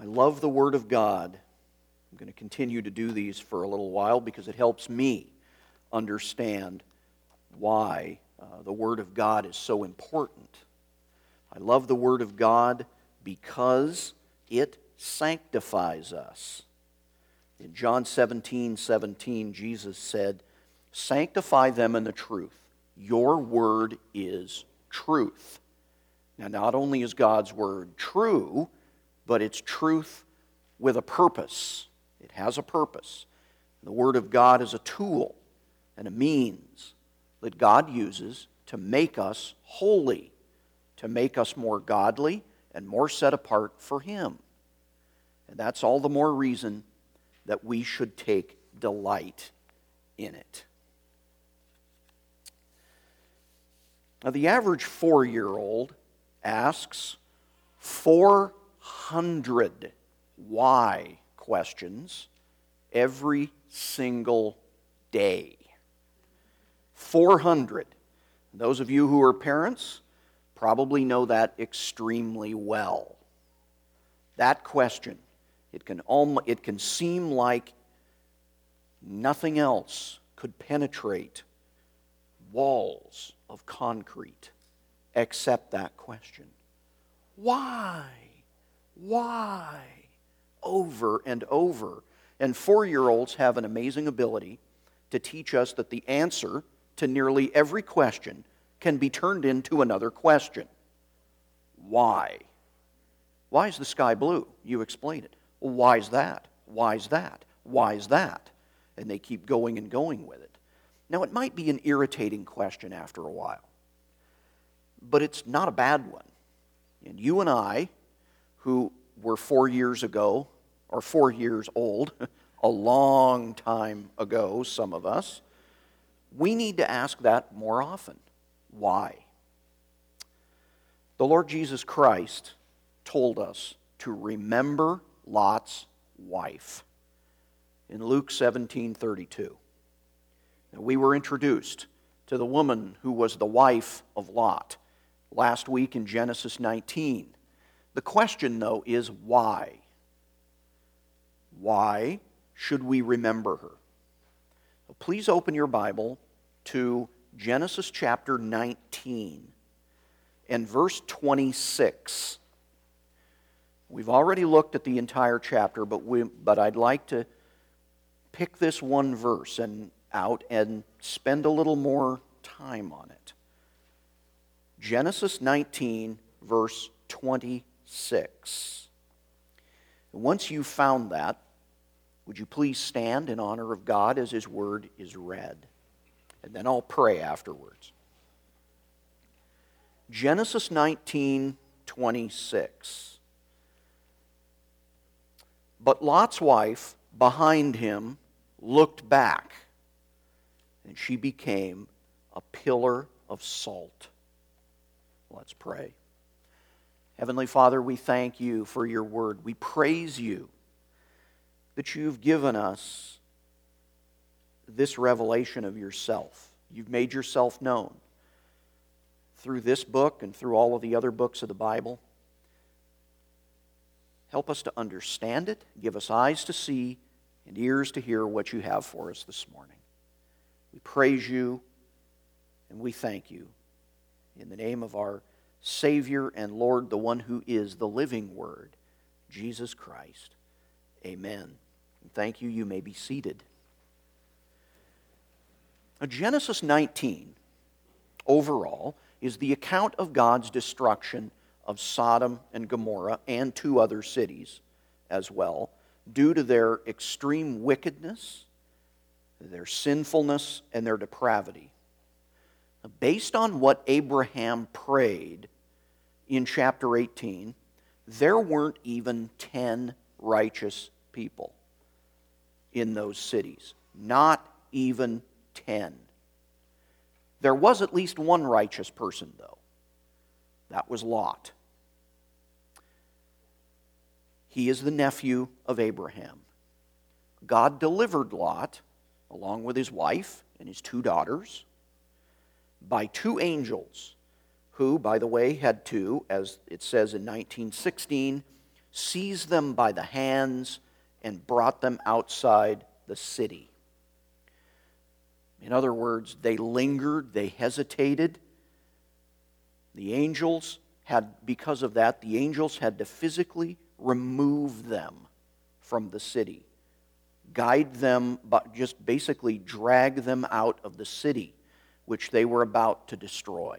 I love the Word of God. I'm going to continue to do these for a little while because it helps me understand why the Word of God is so important. I love the Word of God because it sanctifies us. In John 17:17, Jesus said, "Sanctify them in the truth. Your word is truth." Now, not only is God's word true, but it's truth with a purpose. It has a purpose. The Word of God is a tool and a means that God uses to make us holy, to make us more godly and more set apart for Him. And that's all the more reason that we should take delight in it. Now, the average 4-year-old asks 400 why questions every single day. 400. Those of you who are parents probably know that extremely well. That question, it can seem like nothing else could penetrate walls of concrete except that question. Why? Why? Over and over. And 4-year-olds have an amazing ability to teach us that the answer to nearly every question can be turned into another question. Why? Why is the sky blue? You explain it. Well, why is that? Why is that? Why is that? And they keep going and going with it. Now, it might be an irritating question after a while, but it's not a bad one. And you and I, who were 4 years ago, or 4 years old, a long time ago, some of us, we need to ask that more often. Why? The Lord Jesus Christ told us to remember Lot's wife in Luke 17:32. Now, we were introduced to the woman who was the wife of Lot last week in Genesis 19. The question, though, is why? Why should we remember her? So please open your Bible to Genesis chapter 19 and verse 26. We've already looked at the entire chapter, but I'd like to pick this one verse out and spend a little more time on it. Genesis 19, verse 26. Once you've found that, would you please stand in honor of God as His Word is read? And then I'll pray afterwards. Genesis 19, 26. But Lot's wife behind him looked back, and she became a pillar of salt. Let's pray. Heavenly Father, we thank You for Your Word. We praise You that You've given us this revelation of Yourself. You've made Yourself known through this book and through all of the other books of the Bible. Help us to understand it. Give us eyes to see and ears to hear what You have for us this morning. We praise You and we thank You. In the name of our Savior and Lord, the one who is the living Word, Jesus Christ. Amen. And thank you. You may be seated. Now, Genesis 19, overall, is the account of God's destruction of Sodom and Gomorrah and 2 other cities as well, due to their extreme wickedness, their sinfulness, and their depravity. Based on what Abraham prayed in chapter 18, there weren't even 10 righteous people in those cities. Not even 10. There was at least one righteous person, though. That was Lot. He is the nephew of Abraham. God delivered Lot, along with his wife and his 2 daughters, by 2 angels, who, by the way, had to, as it says in 19:16, seized them by the hands, and brought them outside the city. In other words, they lingered, they hesitated. Because of that, the angels had to physically remove them from the city, guide them, but just basically drag them out of the city, which they were about to destroy.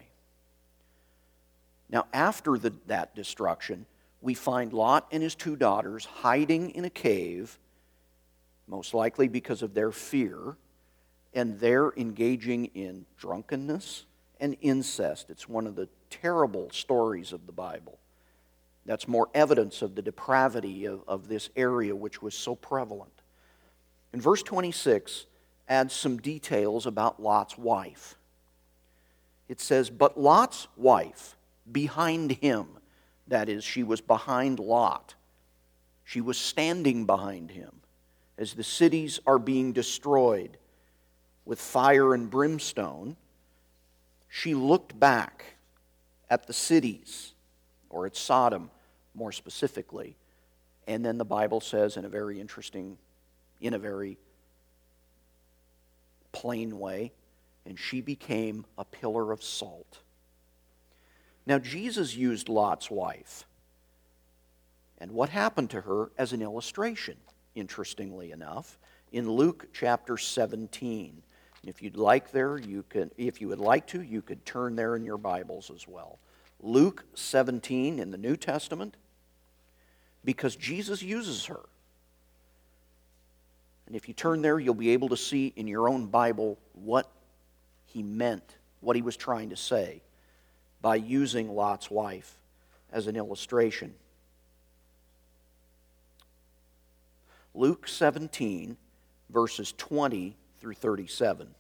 Now, after that destruction, we find Lot and his 2 daughters hiding in a cave, most likely because of their fear, and they're engaging in drunkenness and incest. It's one of the terrible stories of the Bible. That's more evidence of the depravity of this area which was so prevalent. And verse 26 adds some details about Lot's wife. It says, "But Lot's wife, behind him," that is, she was behind Lot. She was standing behind him as the cities are being destroyed with fire and brimstone. She looked back at the cities, or at Sodom more specifically, and then the Bible says in a very plain way, and she became a pillar of salt. Now, Jesus used Lot's wife and what happened to her as an illustration, interestingly enough, in Luke chapter 17. And if you would like to, you could turn there in your Bibles as well. Luke 17 in the New Testament, because Jesus uses her. And if you turn there, you'll be able to see in your own Bible what he meant, what he was trying to say by using Lot's wife as an illustration. Luke 17, verses 20 through 37.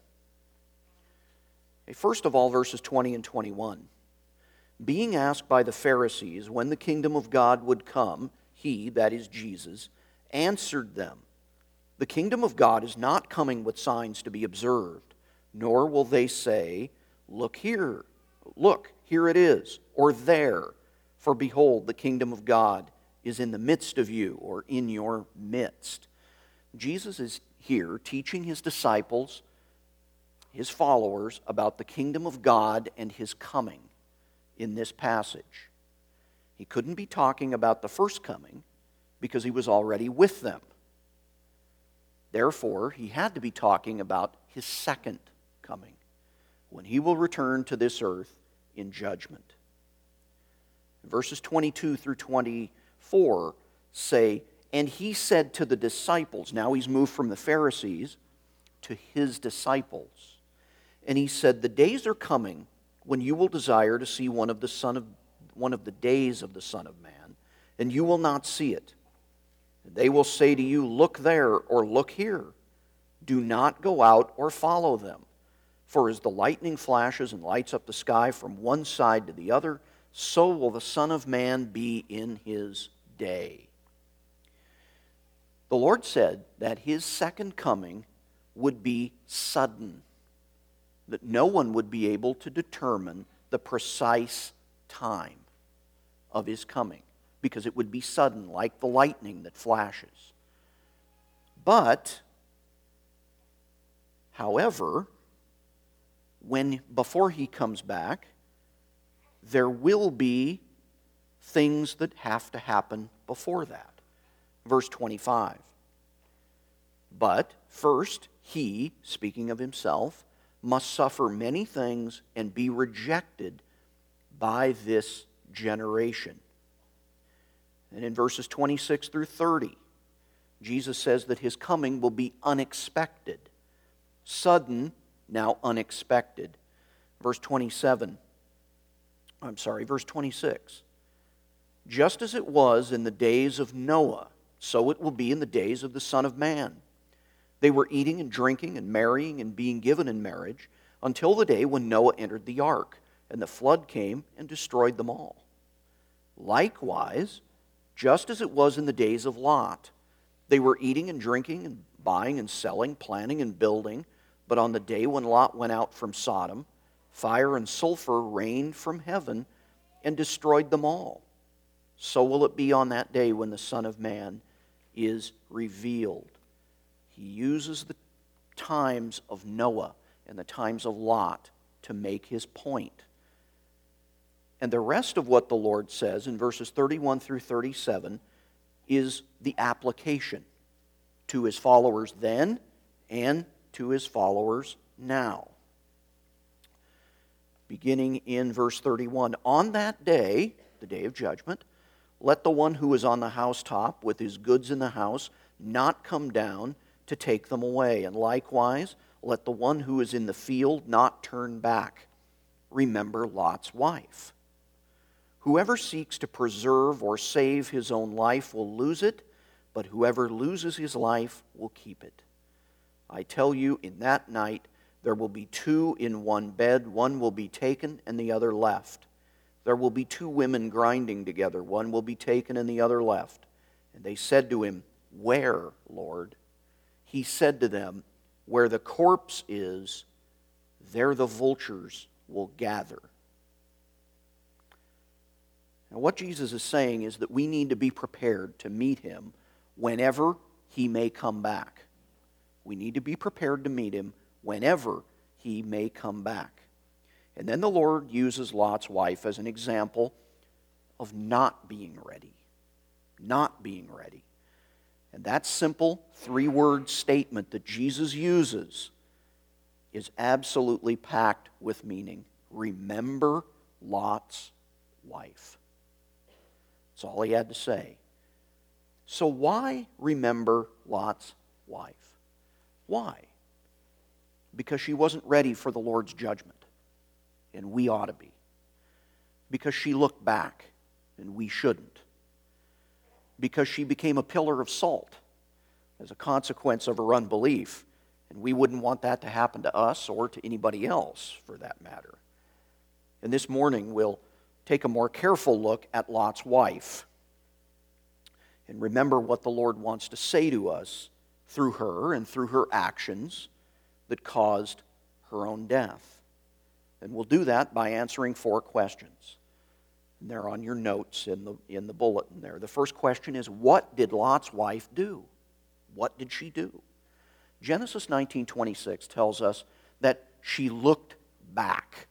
First of all, verses 20 and 21. "Being asked by the Pharisees when the kingdom of God would come, he," that is Jesus, "answered them, 'The kingdom of God is not coming with signs to be observed, nor will they say, look, here it is, or there, for behold, the kingdom of God is in the midst of you,' or in your midst." Jesus is here teaching his disciples, his followers, about the kingdom of God and his coming in this passage. He couldn't be talking about the first coming because he was already with them. Therefore, he had to be talking about his second coming, when he will return to this earth in judgment. Verses 22 through 24 say, "And he said to the disciples," now he's moved from the Pharisees to his disciples, "and he said, 'The days are coming when you will desire to see one of the days of the Son of Man, and you will not see it. They will say to you, look there, or look here. Do not go out or follow them. For as the lightning flashes and lights up the sky from one side to the other, so will the Son of Man be in his day.'" The Lord said that his second coming would be sudden, that no one would be able to determine the precise time of his coming, because it would be sudden, like the lightning that flashes. But, however, before he comes back, there will be things that have to happen before that. Verse 25. "But first, he," speaking of himself, "must suffer many things and be rejected by this generation." And in verses 26 through 30, Jesus says that his coming will be unexpected. Sudden, now unexpected. Verse 26. "Just as it was in the days of Noah, so it will be in the days of the Son of Man. They were eating and drinking and marrying and being given in marriage until the day when Noah entered the ark, and the flood came and destroyed them all. Likewise, just as it was in the days of Lot, they were eating and drinking and buying and selling, planning and building, but on the day when Lot went out from Sodom, fire and sulfur rained from heaven and destroyed them all. so will it be on that day when the Son of Man is revealed. He uses the times of Noah and the times of Lot to make his point. And the rest of what the Lord says in verses 31 through 37 is the application to his followers then and to his followers now. Beginning in verse 31, on that day, the day of judgment, let the one who is on the housetop with his goods in the house not come down to take them away. And likewise, let the one who is in the field not turn back. Remember Lot's wife. Whoever seeks to preserve or save his own life will lose it, but whoever loses his life will keep it. I tell you, in that night there will be two in one bed, one will be taken and the other left. There will be two women grinding together, one will be taken and the other left. And they said to him, Where, Lord? He said to them, Where the corpse is, there the vultures will gather. Now, what Jesus is saying is that we need to be prepared to meet him whenever he may come back. We need to be prepared to meet him whenever he may come back. And then the Lord uses Lot's wife as an example of not being ready. Not being ready. And that simple three-word statement that Jesus uses is absolutely packed with meaning. Remember Lot's wife. That's all he had to say. So why remember Lot's wife? Why? Because she wasn't ready for the Lord's judgment, and we ought to be. Because she looked back, and we shouldn't. Because she became a pillar of salt as a consequence of her unbelief, and we wouldn't want that to happen to us or to anybody else, for that matter. And this morning we'll take a more careful look at Lot's wife and remember what the Lord wants to say to us through her and through her actions that caused her own death. And we'll do that by answering 4 questions. And they're on your notes in the bulletin there. The first question is, what did Lot's wife do? What did she do? Genesis 19:26 tells us that she looked back.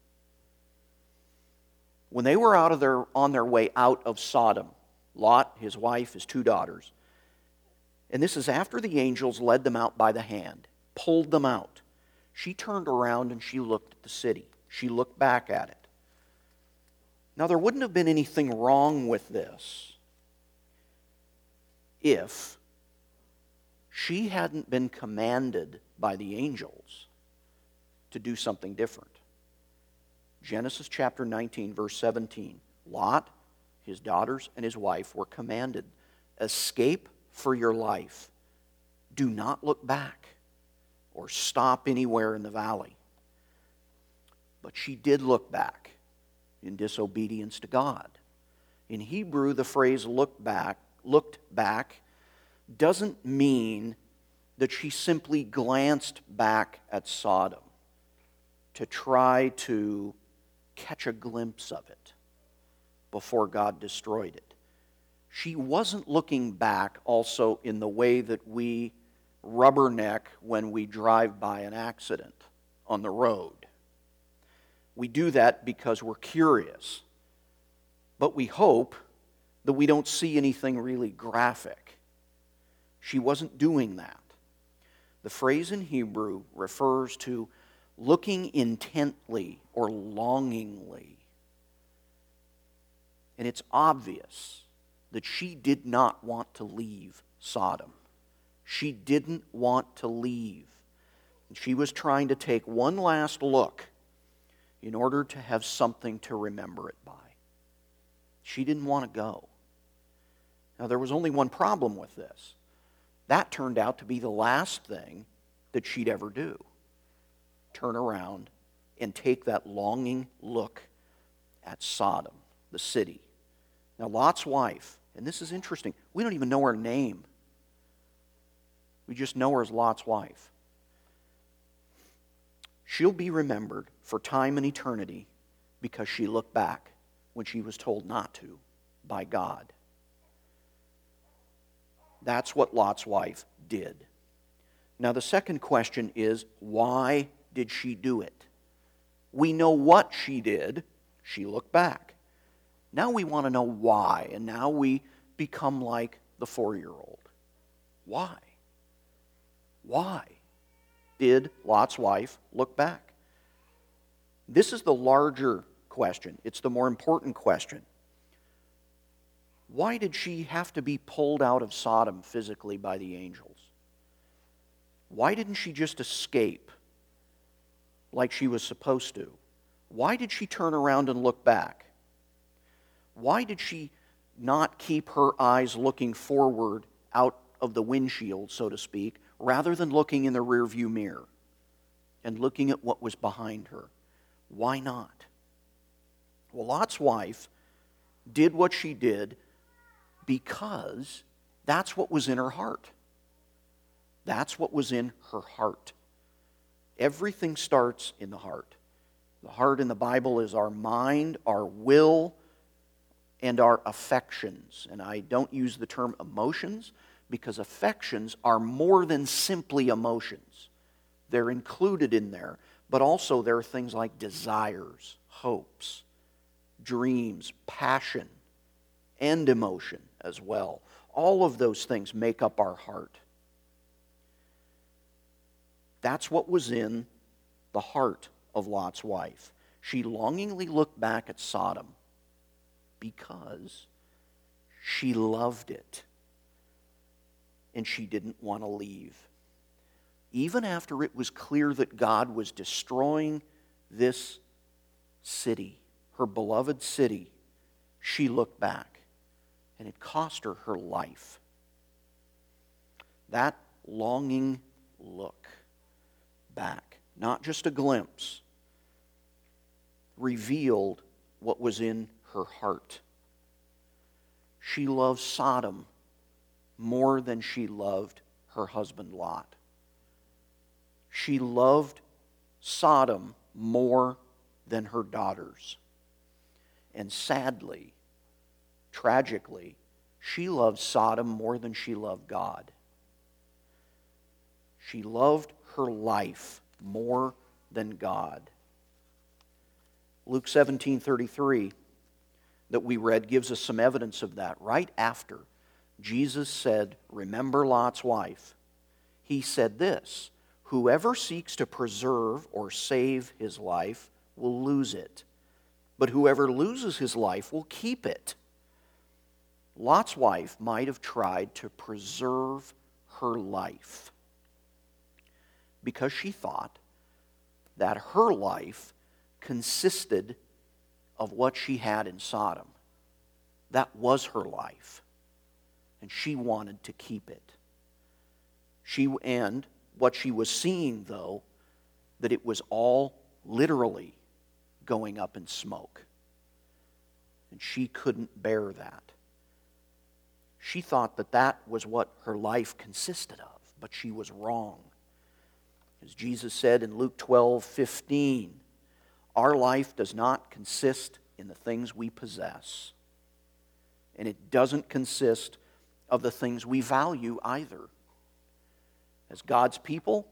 When they were on their way out of Sodom, Lot, his wife, his 2 daughters, and this is after the angels led them out by the hand, pulled them out. She turned around and she looked at the city. She looked back at it. Now, there wouldn't have been anything wrong with this if she hadn't been commanded by the angels to do something different. Genesis chapter 19, verse 17. Lot, his daughters, and his wife were commanded, escape for your life. Do not look back or stop anywhere in the valley. But she did look back in disobedience to God. In Hebrew, the phrase looked back, doesn't mean that she simply glanced back at Sodom to try to catch a glimpse of it before God destroyed it. She wasn't looking back also in the way that we rubberneck when we drive by an accident on the road. We do that because we're curious, but we hope that we don't see anything really graphic. She wasn't doing that. The phrase in Hebrew refers to looking intently or longingly. And it's obvious that she did not want to leave Sodom. She didn't want to leave. She was trying to take one last look in order to have something to remember it by. She didn't want to go. Now, there was only one problem with this. That turned out to be the last thing that she'd ever do. Turn around and take that longing look at Sodom, the city. Now, Lot's wife, and this is interesting, we don't even know her name. We just know her as Lot's wife. She'll be remembered for time and eternity because she looked back when she was told not to. by God. That's what Lot's wife did. Now the second question is, why did she do it? We know what she did. She looked back. Now we want to know why, and now we become like the 4-year-old. Why? Why did Lot's wife look back? This is the larger question. It's the more important question. Why did she have to be pulled out of Sodom physically by the angels? Why didn't she just escape like she was supposed to? Why did she turn around and look back? Why did she not keep her eyes looking forward out of the windshield, so to speak, rather than looking in the rearview mirror and looking at what was behind her? Why not? Well, Lot's wife did what she did because that's what was in her heart. That's what was in her heart. Everything starts in the heart. The heart in the Bible is our mind, our will, and our affections. And I don't use the term emotions because affections are more than simply emotions. They're included in there, but also there are things like desires, hopes, dreams, passion, and emotion as well. All of those things make up our heart. That's what was in the heart of Lot's wife. She longingly looked back at Sodom because she loved it and she didn't want to leave. Even after it was clear that God was destroying this city, her beloved city, she looked back, and it cost her her life. That longing look back, not just a glimpse, revealed what was in her heart. She loved Sodom more than she loved her husband Lot. She loved Sodom more than her daughters. And sadly, tragically, she loved Sodom more than she loved God. She loved her life more than God. Luke 17:33 that we read gives us some evidence of that. Right after Jesus said, "Remember Lot's wife," he said this, "Whoever seeks to preserve or save his life will lose it, but whoever loses his life will keep it." Lot's wife might have tried to preserve her life because she thought that her life consisted of what she had in Sodom. That was her life, and she wanted to keep it. And what she was seeing, though, that it was all literally going up in smoke, and she couldn't bear that. She thought that that was what her life consisted of, but she was wrong. As Jesus said in Luke 12:15, our life does not consist in the things we possess, and it doesn't consist of the things we value either. As God's people,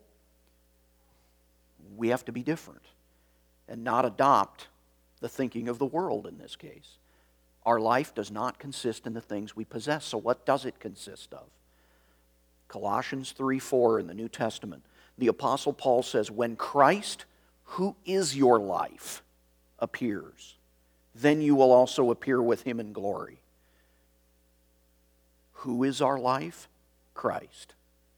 we have to be different and not adopt the thinking of the world in this case. Our life does not consist in the things we possess. So what does it consist of? Colossians 3:4 in the New Testament, the Apostle Paul says, "When Christ, who is your life, appears, then you will also appear with him in glory." Who is our life? Christ.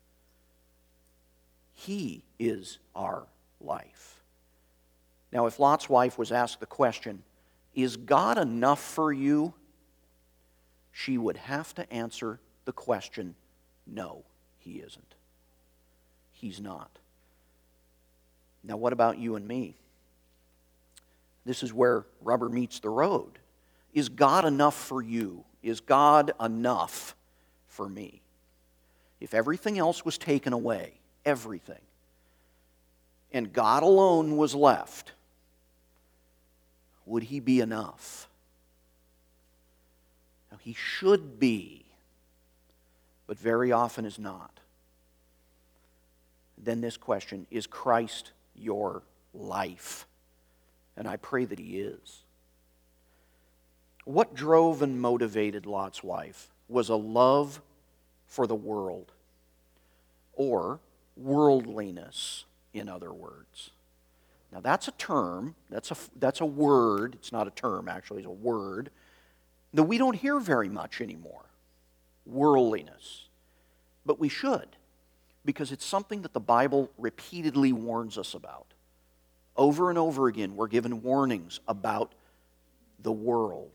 He is our life. Now, if Lot's wife was asked the question, "Is God enough for you?" she would have to answer the question, "No, he isn't. He's not." Now, what about you and me? This is where rubber meets the road. Is God enough for you? Is God enough for me? If everything else was taken away, everything, and God alone was left, would he be enough? He should be, but very often is not. Then this question, is Christ your life? And I pray that He is. What drove and motivated Lot's wife was a love for the world, or worldliness, in other words. Now that's a term, that's a word, it's not a term actually, it's a word, that we don't hear very much anymore. Worldliness. But we should, because it's something that the Bible repeatedly warns us about. Over and over again, we're given warnings about the world.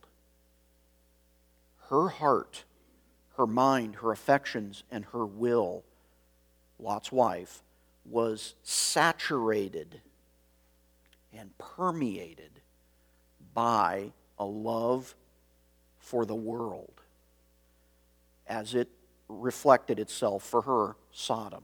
Her heart, her mind, her affections, and her will, Lot's wife, was saturated and permeated by a love for the world, as it reflected itself for her, Sodom.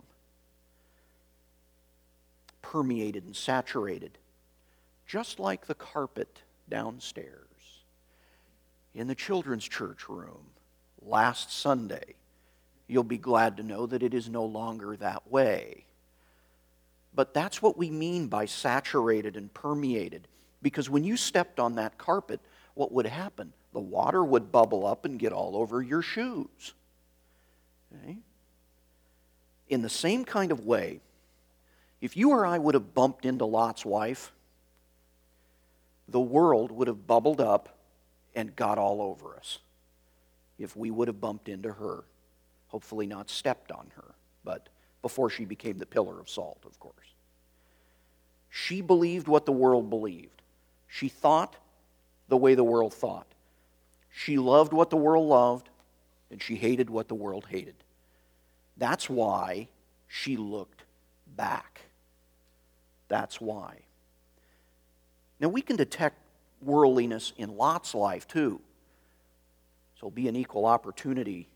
Permeated and saturated, just like the carpet downstairs. In the children's church room last Sunday, you'll be glad to know that it is no longer that way. But that's what we mean by saturated and permeated. Because when you stepped on that carpet, what would happen? The water would bubble up and get all over your shoes. Okay? In the same kind of way, if you or I would have bumped into Lot's wife, the world would have bubbled up and got all over us. If we would have bumped into her, hopefully not stepped on her, but before she became the pillar of salt, of course. She believed what the world believed. She thought the way the world thought. She loved what the world loved, and she hated what the world hated. That's why she looked back. That's why. Now we can detect worldliness in Lot's life too. So it'll be an equal opportunity,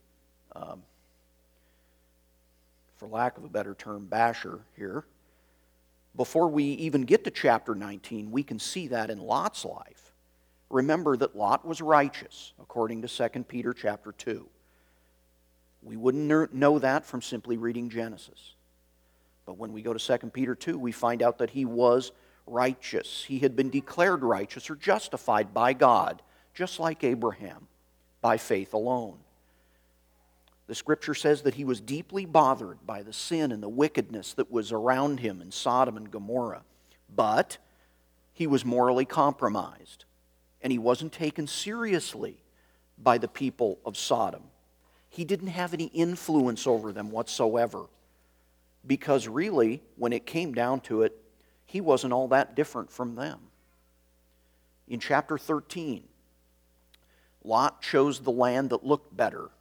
for lack of a better term, basher here. Before we even get to chapter 19, we can see that in Lot's life. Remember that Lot was righteous, according to 2 Peter chapter 2. We wouldn't know that from simply reading Genesis. But when we go to 2 Peter 2, we find out that he was righteous. He had been declared righteous or justified by God, just like Abraham, by faith alone. The Scripture says that he was deeply bothered by the sin and the wickedness that was around him in Sodom and Gomorrah. But he was morally compromised, and he wasn't taken seriously by the people of Sodom. He didn't have any influence over them whatsoever, because really, when it came down to it, he wasn't all that different from them. In chapter 13, Lot chose the land that looked better,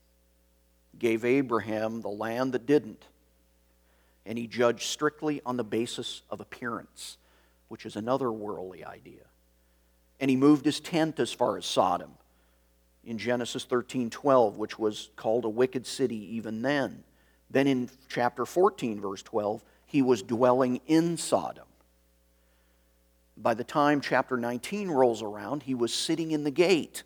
gave Abraham the land that didn't, and he judged strictly on the basis of appearance, which is another worldly idea. And he moved his tent as far as Sodom in Genesis 13:12, which was called a wicked city even then. Then in chapter 14, verse 12, he was dwelling in Sodom. By the time chapter 19 rolls around, he was sitting in the gate,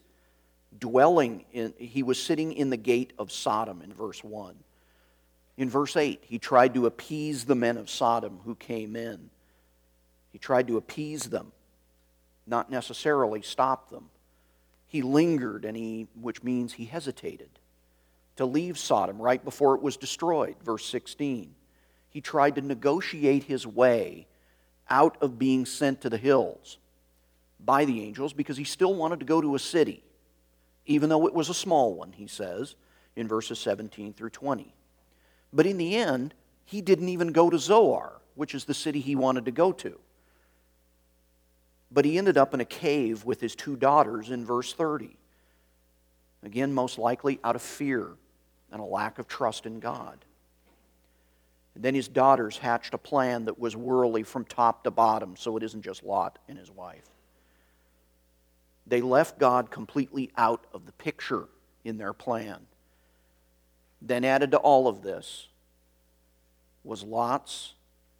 he was sitting in the gate of Sodom in verse 1. In verse 8, he tried to appease the men of Sodom who came in. He tried to appease them, not necessarily stop them. He lingered, which means he hesitated to leave Sodom right before it was destroyed, verse 16. He tried to negotiate his way out of being sent to the hills by the angels because he still wanted to go to a city, even though it was a small one, he says, in verses 17 through 20. But in the end, he didn't even go to Zoar, which is the city he wanted to go to. But he ended up in a cave with his two daughters in verse 30. Again, most likely out of fear and a lack of trust in God. And then his daughters hatched a plan that was worldly from top to bottom, so it isn't just Lot and his wife. They left God completely out of the picture in their plan. Then added to all of this was Lot's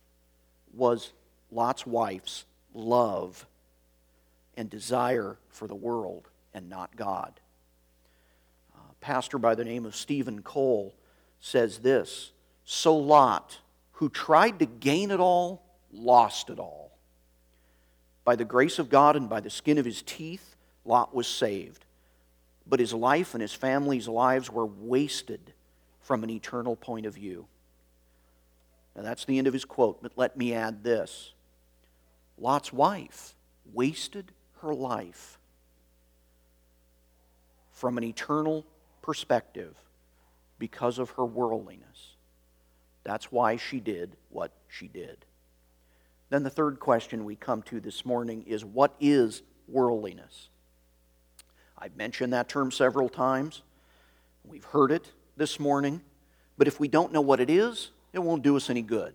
wife's love and desire for the world and not God. pastor by the name of Stephen Cole says this: "So Lot, who tried to gain it all, lost it all. By the grace of God and by the skin of his teeth, Lot was saved. But his life and his family's lives were wasted from an eternal point of view." Now that's the end of his quote, but let me add this. Lot's wife wasted her life from an eternal perspective because of her worldliness. That's why she did what she did. Then the third question we come to this morning is, what is worldliness? I've mentioned that term several times. We've heard it this morning. But if we don't know what it is, it won't do us any good.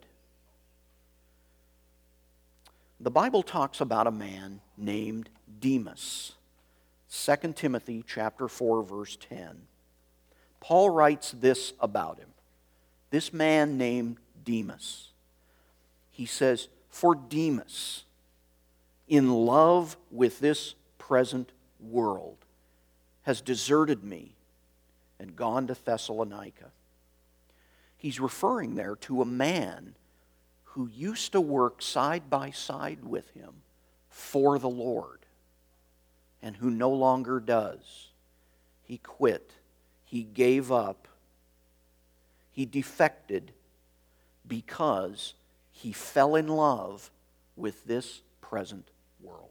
The Bible talks about a man named Demas. 2 Timothy chapter 4, verse 10. Paul writes this about him. This man named Demas. He says, "For Demas, in love with this present world, has deserted me and gone to Thessalonica." He's referring there to a man who used to work side by side with him for the Lord and who no longer does. He quit. He gave up. He defected because he fell in love with this present world.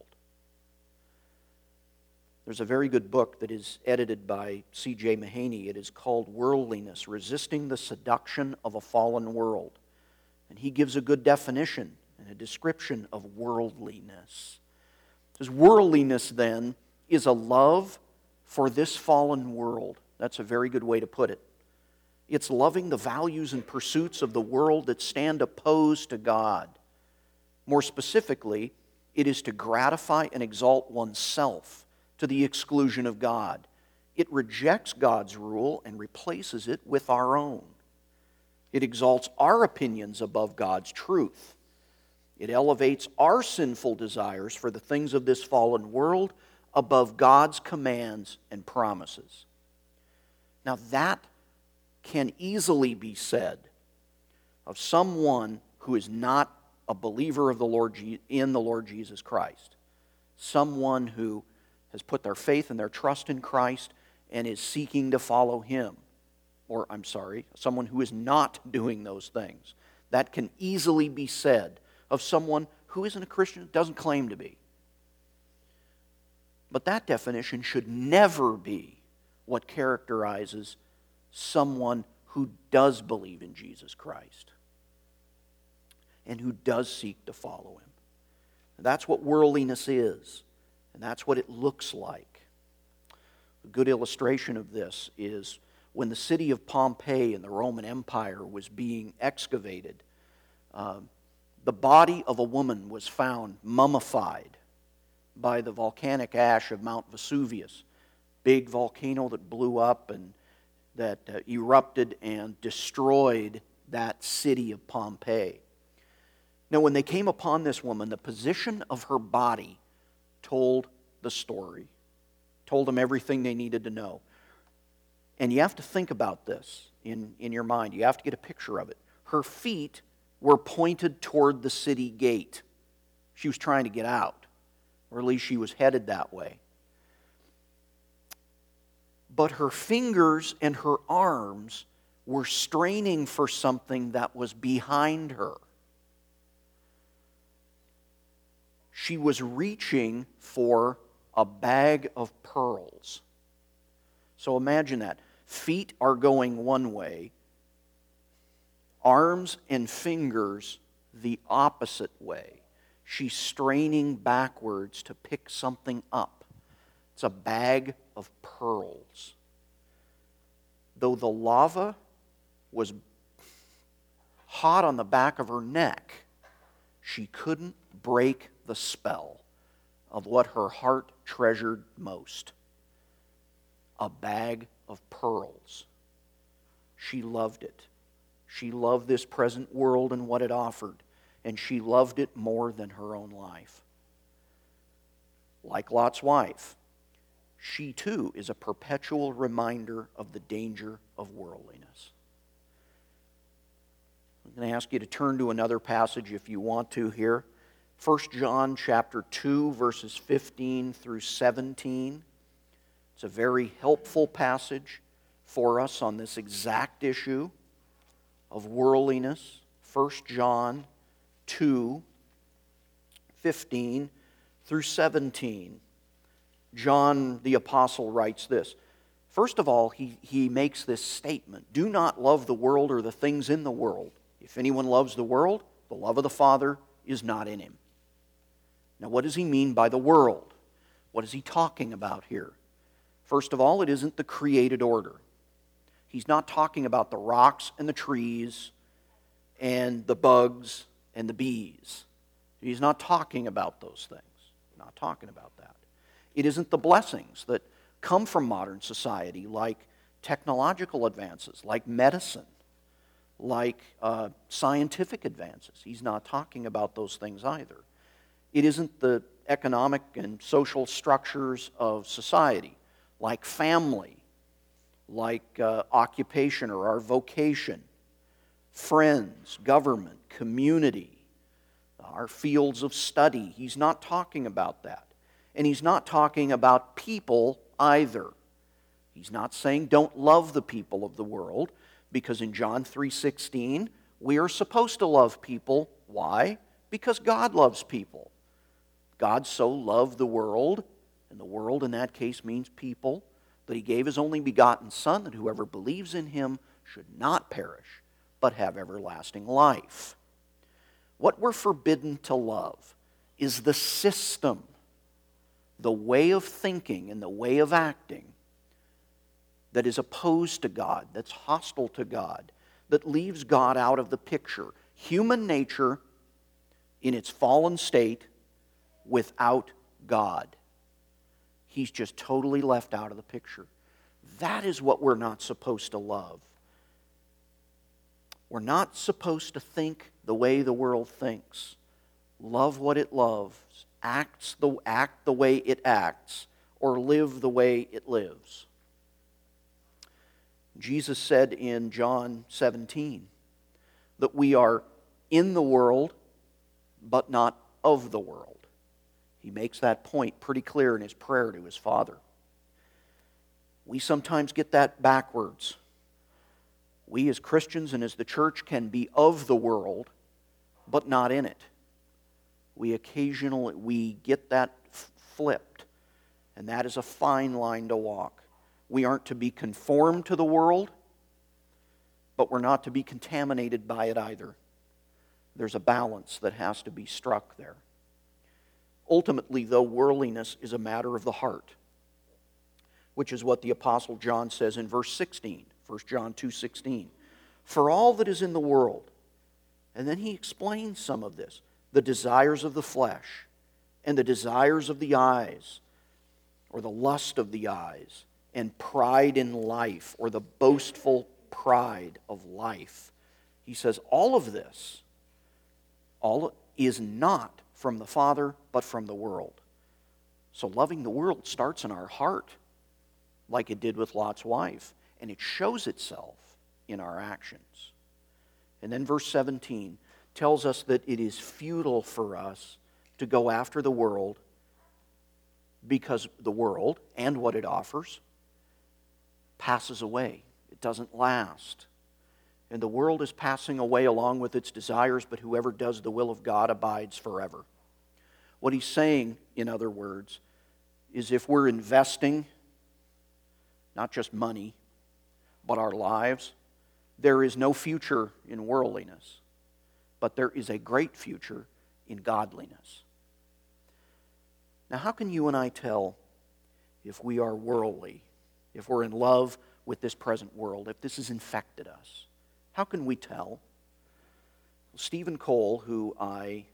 There's a very good book that is edited by C.J. Mahaney. It is called Worldliness, Resisting the Seduction of a Fallen World. And he gives a good definition and a description of worldliness. Because worldliness, then, is a love for this fallen world. That's a very good way to put it. It's loving the values and pursuits of the world that stand opposed to God. More specifically, it is to gratify and exalt oneself to the exclusion of God. It rejects God's rule and replaces it with our own. It exalts our opinions above God's truth. It elevates our sinful desires for the things of this fallen world above God's commands and promises. Now that can easily be said of someone who is not a believer of the Lord in the Lord Jesus Christ. Someone who has put their faith and their trust in Christ and is seeking to follow Him. Or, someone who is not doing those things. That can easily be said of someone who isn't a Christian, doesn't claim to be. But that definition should never be what characterizes someone who does believe in Jesus Christ and who does seek to follow Him. And that's what worldliness is, and that's what it looks like. A good illustration of this is when the city of Pompeii in the Roman Empire was being excavated. The body of a woman was found mummified by the volcanic ash of Mount Vesuvius, big volcano that blew up and that erupted and destroyed that city of Pompeii. Now, when they came upon this woman, the position of her body told the story, told them everything they needed to know. And you have to think about this in your mind. You have to get a picture of it. Her feet were pointed toward the city gate. She was trying to get out, or at least she was headed that way. But her fingers and her arms were straining for something that was behind her. She was reaching for a bag of pearls. So imagine that. Feet are going one way, arms and fingers the opposite way. She's straining backwards to pick something up. It's a bag of pearls. Though the lava was hot on the back of her neck, she couldn't break the spell of what her heart treasured most. A bag of pearls. She loved it. She loved this present world and what it offered, and she loved it more than her own life. Like Lot's wife, she too is a perpetual reminder of the danger of worldliness. I'm going to ask you to turn to another passage if you want to here. 1 John chapter 2, verses 15 through 17. It's a very helpful passage for us on this exact issue of worldliness. 1 John 2, 15 through 17. John the Apostle writes this. First of all, he makes this statement: do not love the world or the things in the world. If anyone loves the world, the love of the Father is not in him. Now, what does he mean by the world? What is he talking about here? First of all, it isn't the created order. He's not talking about the rocks and the trees and the bugs and the bees. He's not talking about those things. Not talking about that. It isn't the blessings that come from modern society, like technological advances, like medicine, like scientific advances. He's not talking about those things either. It isn't the economic and social structures of society, like family, like occupation or our vocation, friends, government, community, our fields of study. He's not talking about that. And he's not talking about people either. He's not saying don't love the people of the world, because in John 3:16, we are supposed to love people. Why? Because God loves people. God so loved the world, and the world in that case means people, that he gave his only begotten Son, that whoever believes in him should not perish, but have everlasting life. What we're forbidden to love is the system, the way of thinking and the way of acting that is opposed to God, that's hostile to God, that leaves God out of the picture. Human nature in its fallen state without God. He's just totally left out of the picture. That is what we're not supposed to love. We're not supposed to think the way the world thinks, love what it loves, act the way it acts, or live the way it lives. Jesus said in John 17 that we are in the world, but not of the world. He makes that point pretty clear in his prayer to his Father. We sometimes get that backwards. We as Christians and as the church can be of the world, but not in it. We get that flipped, and that is a fine line to walk. We aren't to be conformed to the world, but we're not to be contaminated by it either. There's a balance that has to be struck there. Ultimately, though, worldliness is a matter of the heart, which is what the Apostle John says in verse 16, 1 John 2:16. For all that is in the world, and then he explains some of this, the desires of the flesh and the desires of the eyes, or the lust of the eyes, and pride in life, or the boastful pride of life. He says all of this, all is not from the Father, but from the world. So loving the world starts in our heart, like it did with Lot's wife, and it shows itself in our actions. And then verse 17 tells us that it is futile for us to go after the world, because the world and what it offers passes away. It doesn't last. And the world is passing away along with its desires, but whoever does the will of God abides forever. What he's saying, in other words, is if we're investing not just money, but our lives, there is no future in worldliness, but there is a great future in godliness. Now, how can you and I tell if we are worldly, if we're in love with this present world, if this has infected us? How can we tell? Stephen Cole, who I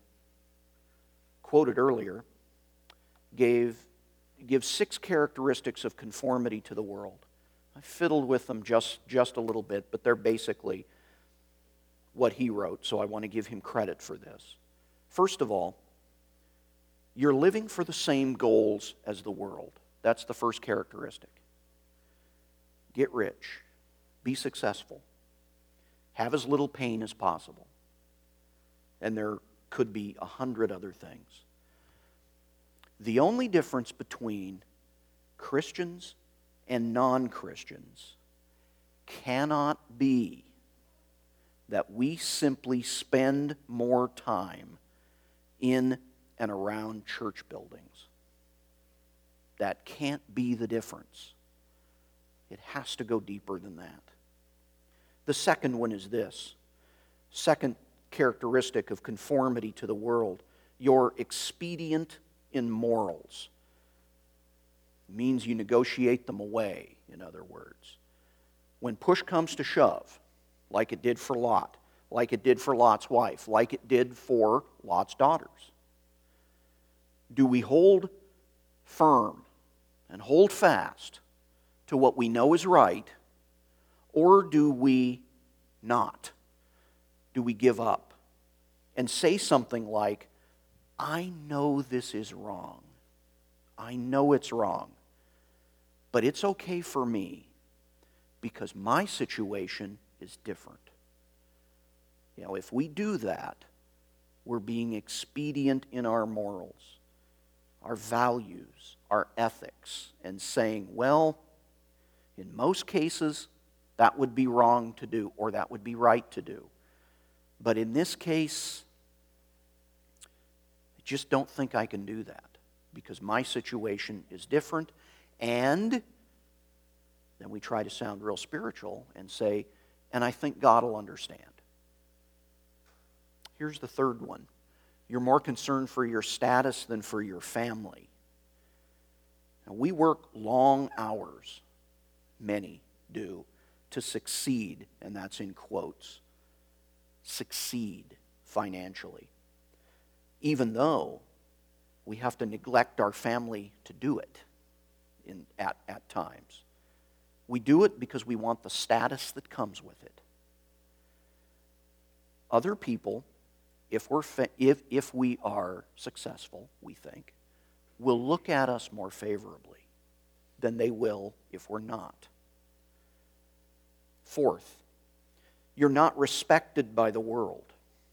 quoted earlier, gives 6 characteristics of conformity to the world. I fiddled with them just a little bit, but they're basically what he wrote, so I want to give him credit for this. First of all, you're living for the same goals as the world. That's the first characteristic. Get rich. Be successful. Have as little pain as possible. And there could be 100 other things. The only difference between Christians and non-Christians cannot be that we simply spend more time in and around church buildings. That can't be the difference. It has to go deeper than that. The second one is this. Second characteristic of conformity to the world. You're expedient in morals. It means you negotiate them away, in other words. When push comes to shove, like it did for Lot, like it did for Lot's wife, like it did for Lot's daughters, do we hold firm and hold fast to what we know is right, or do we not? Do we give up and say something like, I know this is wrong. I know it's wrong. But it's okay for me because my situation is different. You know, if we do that, we're being expedient in our morals, our values, our ethics, and saying, well, in most cases, that would be wrong to do, or that would be right to do. But in this case, I just don't think I can do that because my situation is different. And then we try to sound real spiritual and say, and I think God will understand. Here's the third one. You're more concerned for your status than for your family. Now, we work long hours, many do, to succeed, and that's in quotes, succeed financially, even though we have to neglect our family to do it at times. We do it because we want the status that comes with it. Other people, if we are successful, we think, will look at us more favorably than they will if we're not. Fourth, you're not respected by the world.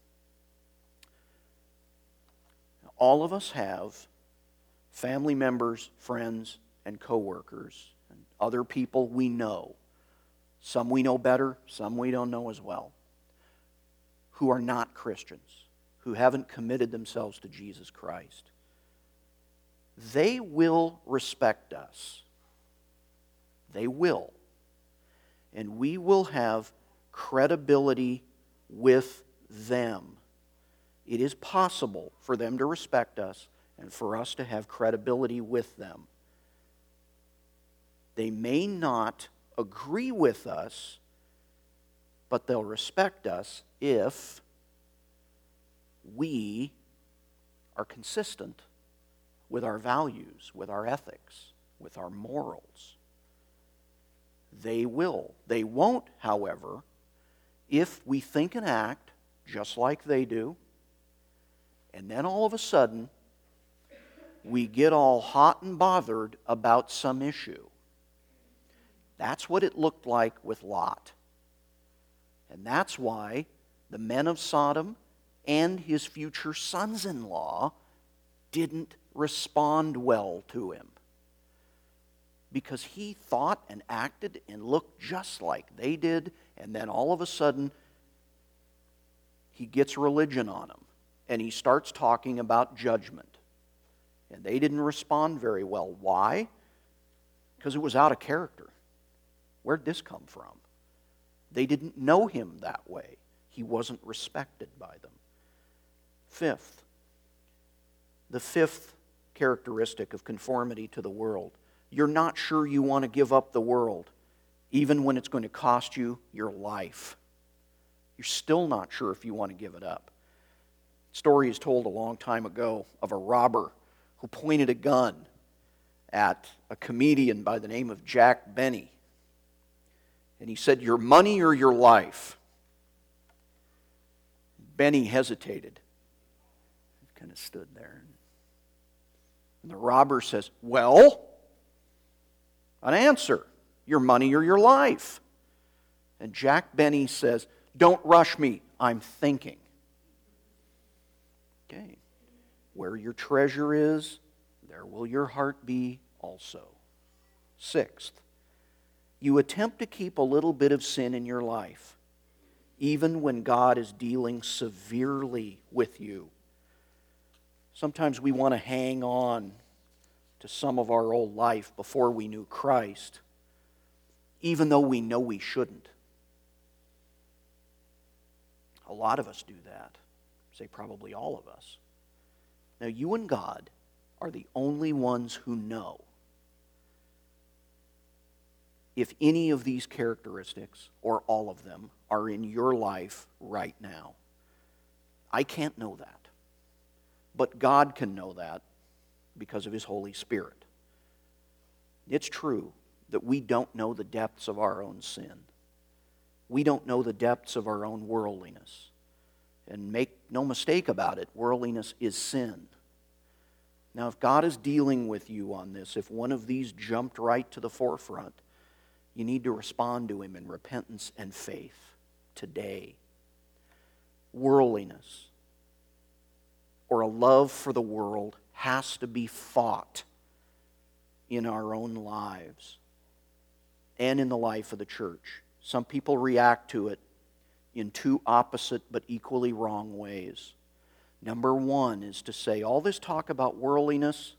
All of us have family members, friends, and coworkers, and other people we know. Some we know better, some we don't know as well, who are not Christians, who haven't committed themselves to Jesus Christ. They will respect us. They will. And we will have credibility with them. It is possible for them to respect us and for us to have credibility with them. They may not agree with us, but they'll respect us if we are consistent with our values, with our ethics, with our morals. They will. They won't, however, if we think and act just like they do, and then all of a sudden, we get all hot and bothered about some issue. That's what it looked like with Lot. And that's why the men of Sodom and his future sons-in-law didn't respond well to him. Because he thought and acted and looked just like they did, and then all of a sudden, he gets religion on them, and he starts talking about judgment. And they didn't respond very well. Why? Because it was out of character. Where'd this come from? They didn't know him that way. He wasn't respected by them. Fifth, the fifth characteristic of conformity to the world. You're not sure you want to give up the world, even when it's going to cost you your life. You're still not sure if you want to give it up. A story is told a long time ago of a robber who pointed a gun at a comedian by the name of Jack Benny. And he said, "Your money or your life?" Benny hesitated. He kind of stood there. And the robber says, "Well?" An answer. Your money or your life. And Jack Benny says, don't rush me, I'm thinking. Okay. Where your treasure is, there will your heart be also. Sixth, you attempt to keep a little bit of sin in your life, even when God is dealing severely with you. Sometimes we want to hang on to some of our old life before we knew Christ, even though we know we shouldn't. A lot of us do that. Say probably all of us. Now you and God are the only ones who know if any of these characteristics, or all of them, are in your life right now. I can't know that. But God can know that because of His Holy Spirit. It's true that we don't know the depths of our own sin. We don't know the depths of our own worldliness. And make no mistake about it, worldliness is sin. Now, if God is dealing with you on this, if one of these jumped right to the forefront, you need to respond to Him in repentance and faith today. Worldliness, or a love for the world, has to be fought in our own lives and in the life of the church. Some people react to it in two opposite but equally wrong ways. Number one is to say, all this talk about worldliness,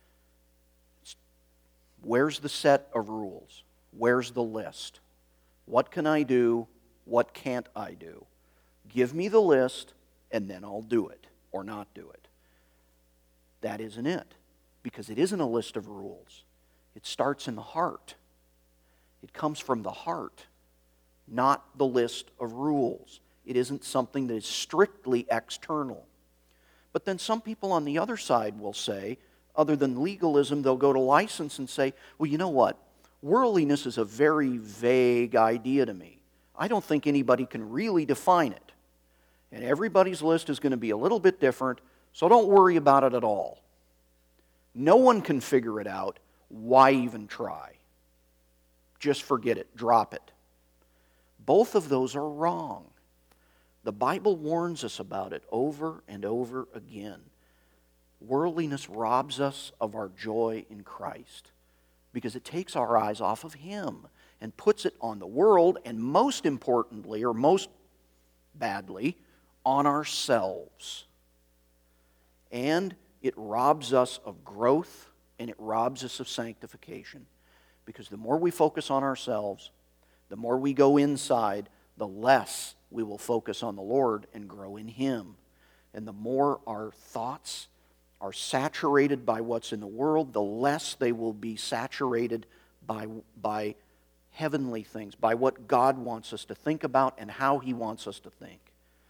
where's the set of rules? Where's the list? What can I do? What can't I do? Give me the list, and then I'll do it or not do it. That isn't it, because it isn't a list of rules. It starts in the heart. It comes from the heart, not the list of rules. It isn't something that is strictly external. But then some people on the other side will say, other than legalism, they'll go to license and say, well, you know what? Worldliness is a very vague idea to me. I don't think anybody can really define it. And everybody's list is going to be a little bit different, so don't worry about it at all. No one can figure it out. Why even try? Just forget it. Drop it. Both of those are wrong. The Bible warns us about it over and over again. Worldliness robs us of our joy in Christ because it takes our eyes off of Him and puts it on the world, and most importantly, or most badly, on ourselves. And it robs us of growth, and it robs us of sanctification. Because the more we focus on ourselves, the more we go inside, the less we will focus on the Lord and grow in Him. And the more our thoughts are saturated by what's in the world, the less they will be saturated by heavenly things, by what God wants us to think about and how He wants us to think.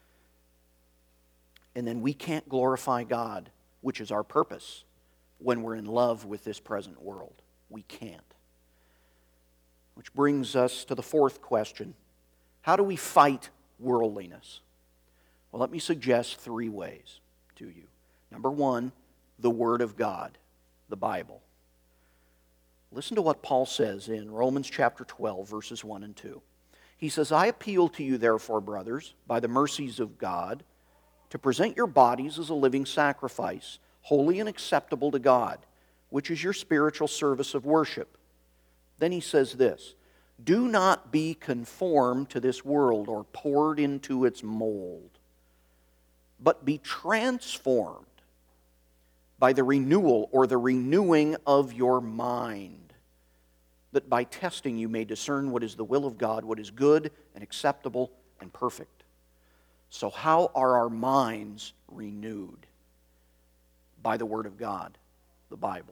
And then we can't glorify God, which is our purpose, when we're in love with this present world. We can't. Which brings us to the fourth question. How do we fight worldliness? Well, let me suggest 3 ways to you. Number 1, the Word of God, the Bible. Listen to what Paul says in Romans chapter 12, verses 1 and 2. He says, I appeal to you, therefore, brothers, by the mercies of God, to present your bodies as a living sacrifice, holy and acceptable to God, which is your spiritual service of worship. Then he says this, do not be conformed to this world or poured into its mold, but be transformed by the renewal or the renewing of your mind, that by testing you may discern what is the will of God, what is good and acceptable and perfect. So how are our minds renewed? By the Word of God, the Bible.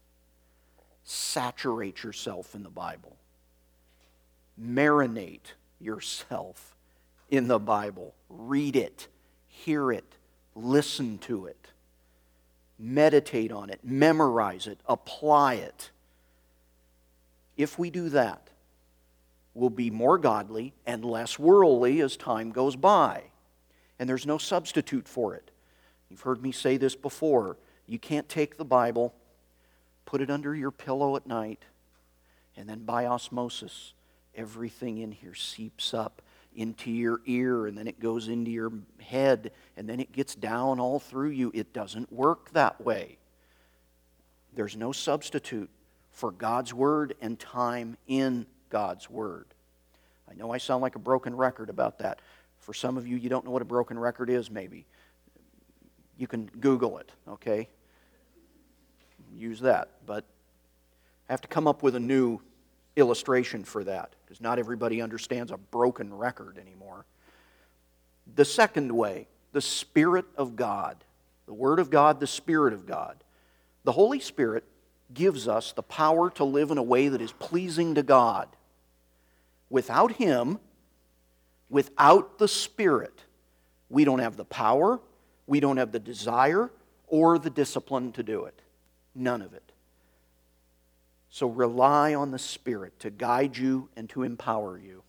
Saturate yourself in the Bible. Marinate yourself in the Bible. Read it, hear it, listen to it. Meditate on it, memorize it, apply it. If we do that, we'll be more godly and less worldly as time goes by. And there's no substitute for it. You've heard me say this before. You can't take the Bible, put it under your pillow at night, And then by osmosis, everything in here seeps up into your ear, and then it goes into your head, and then it gets down all through you. It doesn't work that way. There's no substitute for God's Word and time in God's Word. I know I sound like a broken record about that. For some of you, you don't know what a broken record is, maybe. You can Google it, okay? Use that. But I have to come up with a new illustration for that, because not everybody understands a broken record anymore. The second way, the Spirit of God. The Word of God, the Spirit of God. The Holy Spirit gives us the power to live in a way that is pleasing to God. Without Him, without the Spirit, we don't have the power, we don't have the desire, or the discipline to do it. None of it. So rely on the Spirit to guide you and to empower you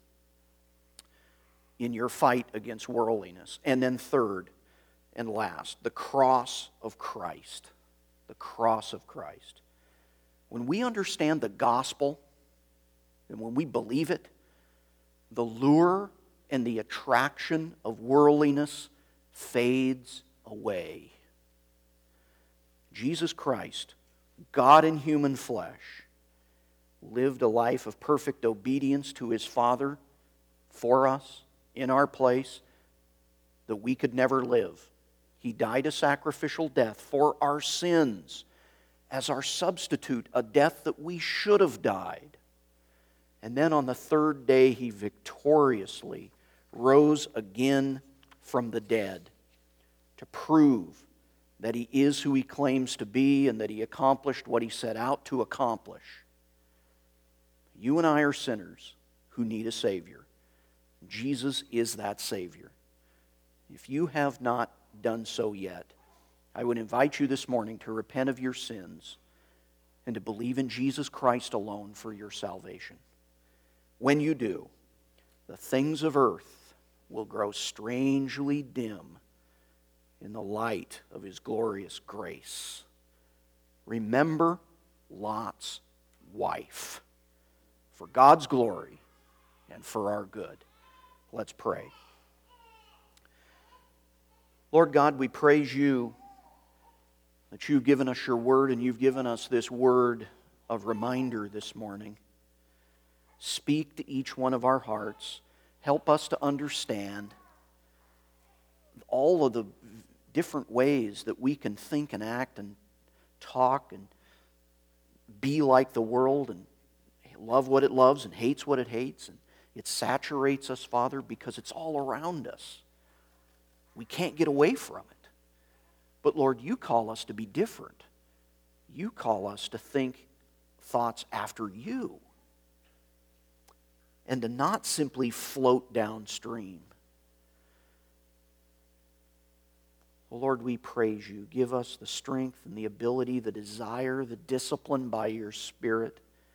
in your fight against worldliness. And then third and last, the cross of Christ. The cross of Christ. When we understand the gospel, and when we believe it, the lure and the attraction of worldliness fades away. Jesus Christ, God in human flesh, lived a life of perfect obedience to His Father for us, in our place, that we could never live. He died a sacrificial death for our sins as our substitute, a death that we should have died. And then on the third day, He victoriously rose again from the dead to prove that He is who He claims to be and that He accomplished what He set out to accomplish. You and I are sinners who need a Savior. Jesus is that Savior. If you have not done so yet, I would invite you this morning to repent of your sins and to believe in Jesus Christ alone for your salvation. When you do, the things of earth will grow strangely dim in the light of His glorious grace. Remember Lot's wife, for God's glory and for our good. Let's pray. Lord God, we praise You that You've given us Your word, and You've given us this word of reminder this morning. Speak to each one of our hearts. Help us to understand all of the different ways that we can think and act and talk and be like the world and love what it loves and hates what it hates. And it saturates us, Father, because it's all around us. We can't get away from it. But Lord, You call us to be different. You call us to think thoughts after You and to not simply float downstream. Well, Lord, we praise You. Give us the strength and the ability, the desire, the discipline by Your Spirit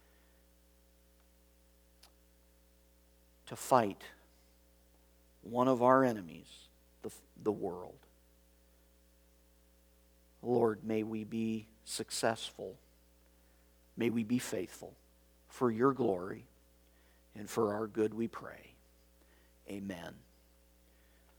to fight one of our enemies, the world. Lord, may we be successful. May we be faithful for Your glory and for our good, we pray. Amen.